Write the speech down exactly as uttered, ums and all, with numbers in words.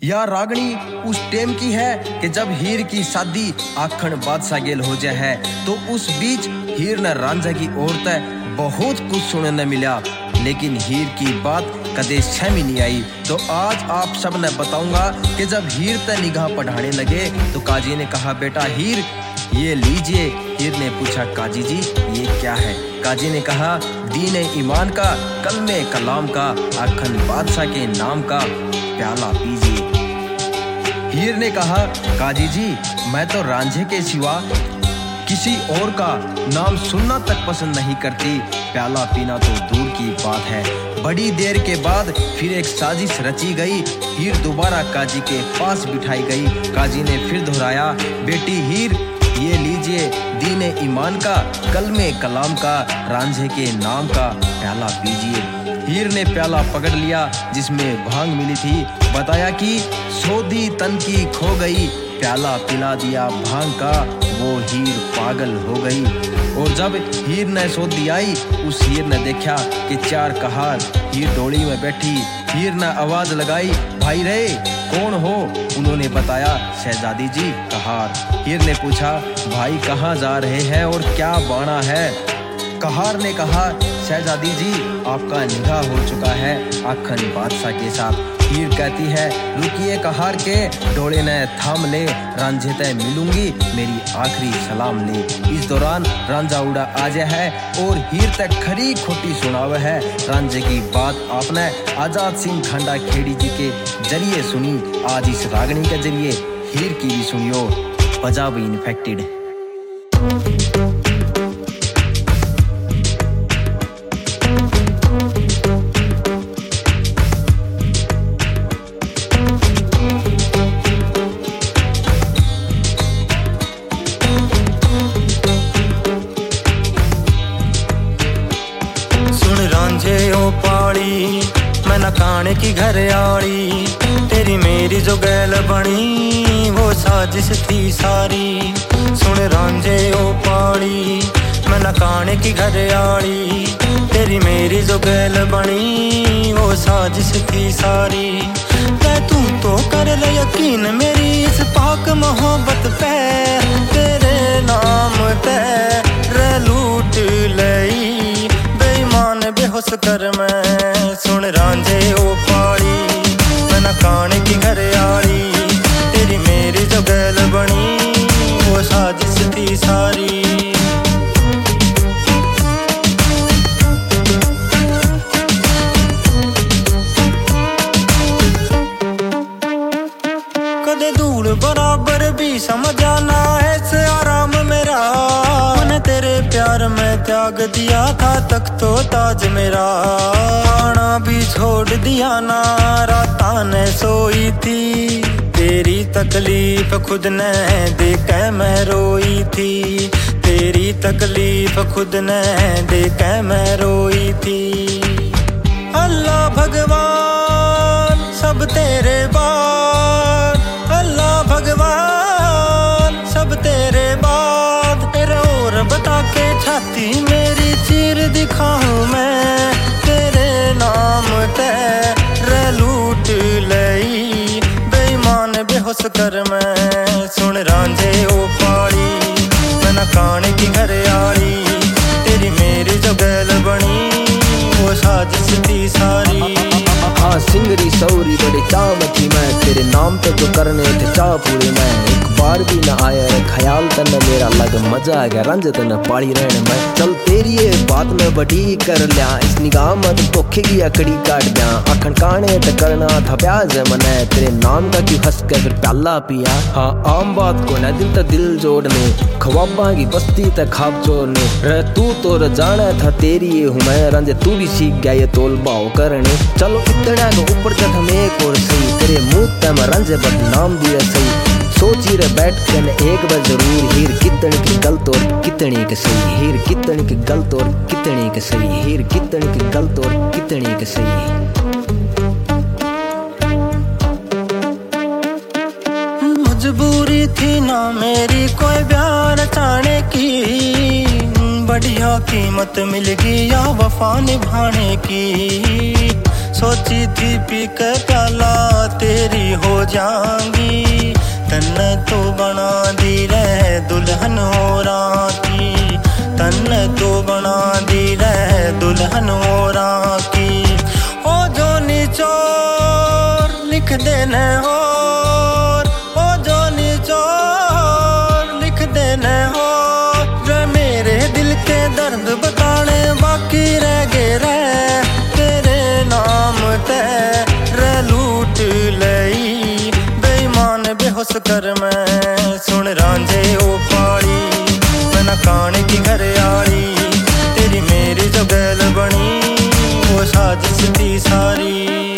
या रागनी उस टेम की है कि जब हीर की शादी आखन बादशाह गेल हो जाए है, तो उस बीच हीर ने रांझा की औरत बहुत कुछ सुनने न मिला, लेकिन हीर की बात कदे सहमी नहीं आई। तो आज आप सब ने बताऊंगा कि जब हीर ते निगाह पढ़ाने लगे तो काजी ने कहा, बेटा हीर ये लीजिए। हीर ने पूछा, काजी जी ये क्या है? काजी ने कहा, दीन ईमान का, कलमे कलाम का, आखन बादशाह के नाम का प्याला पीजिए। हीर ने कहा, काजी जी मैं तो रांझे के सिवा किसी और का नाम सुनना तक पसंद नहीं करती, प्याला पीना तो दूर की बात है। बड़ी देर के बाद फिर एक साजिश रची गई। हीर दोबारा काजी के पास बिठाई गई। काजी ने फिर दोहराया, बेटी हीर ये लीजिए, दीन ईमान का, कलमे कलाम का, रांझे के नाम का प्याला पीजिए। हीर ने प्याला पकड़ लिया जिसमें भांग मिली थी। बताया कि सोधी तन की खो गई, प्याला पिला दिया भांग का, वो हीर पागल हो गई। और जब हीर ने सोधी आई, उस हीर ने देखा कि चार कहार हीर डोली में बैठी। हीर ने आवाज लगाई, भाई रे कौन हो? उन्होंने बताया, शहजादी जी कहार। हीर ने पूछा, भाई कहाँ जा रहे हैं और क्या बाना है? कहार ने कहा, शहजादी जी आपका निकाह हो चुका है आखन बादशाह के साथ। हीर कहती है, रुकिए कहार के, डोले ने थाम ले, रांझे तय मिलूंगी, मेरी आखिरी सलाम ले। इस दौरान रांझा उड़ा आ जाए है और हीर तक खरी खोटी सुनावे है। रांझे की बात आपने आजाद सिंह खांडा खेड़ी जी के जरिए सुनी। आज इस रागनी के जरिए हीर की भी सुनियो, पंजाबी इन्फेक्टेड। मैं न खाने की घर आड़ी, तेरी मेरी जो गैल बनी वो साजिश थी सारी। सुन रांझे ओ पाड़ी, मैं न खाने की घर आड़ी, तेरी मेरी जो गैल बनी वो साजिश थी सारी। मैं तू तो कर ले यकीन मेरी इस पाक मोहब्बत पे, तेरे नाम ते रे लूट लई बेईमान बेहोश कर मैं। सुन रांझे ओ पाड़ी, मैं न खाने की घर आड़ी, तेरी मेरी जो गैल बनी वो साजिश थी सारी। कदे धूल बराबर भी समझ आना ऐसे आराम मेरा, मैंने तेरे प्यार में त्याग दिया था तक तो ताज मेरा। खाना भी छोड़ दिया ना, रातां ने सोई थी, तेरी तकलीफ खुद ने देके मैं रोई थी, तेरी तकलीफ खुद ने देके मैं रोई थी। अल्लाह भगवान सब तेरे बाद, अल्लाह भगवान सब तेरे बाद, तेरे और बता के छाती मेरी चीर दिखाऊं मैं, तेरे नाम ते रे लूट लई बेईमान बेहोश कर मैं। सुन रांझे ओ पाड़ी, मैं न खाने की घर आड़ी, तेरी मेरी जो गैल बनी वो साजिश थी सारी। हाँ सिंगरी सौरी बड़े चाव थी मैं, तेरे नाम पे जो करने थे चाव पूरे मैं। एक बार भी न आया रे ख्याल तन मेरा, लग मजा आ गया रंज तन पाड़ी रहने में। चल तेरी ये बात में बड़ी कर लिया, इस निगाह मत धोखे की अकड़ी काट दिया। आखन काने ते करना था प्याज मने, तेरे नाम का क्यों हंस के फिर प्याला पिया। हाँ आम बात को न दिल तक दिल जोड़ने, ख्वाबा की बस्ती तक खाब चोरने। रे तू तो जाना था तेरी ये हूँ मैं, रंज तू भी सीख गया ये तोल भाव करने। चलो इतना को ऊपर तक हम एक और सही, तेरे मुँह ते मैं रंज बदनाम दिया सही। सोची रे बैठ के न एक बार जरूर, हीर कितनी की गलत और कितनी के सही, हीर कितनी की गलत और कितनी के सही, हीर कितनी की गलत और कितनी के सही। मजबूरी थी ना मेरी कोई प्यार चाहने की, बढ़िया कीमत मिल गई या वफा निभाने की। सोची थी पी के प्याला तेरी हो जाऊंगी, तन्ने तो बना दी रे दुल्हन हो राती, तन्ने तो बना दी रे दुल्हन हो राती। ओ जो निचोर लिख देने हो, ओ जो निचोर लिख देने हो, रे मेरे दिल के दर्द बताने बाकी रह गए रे, तेरे नाम ते रे लूट लई बेईमान बेहोश कर मैं सुन रांझे ओ पाड़ी, मैं काने की घर आड़ी, तेरी मेरी जो गैल बनी वो साजिश थी सारी।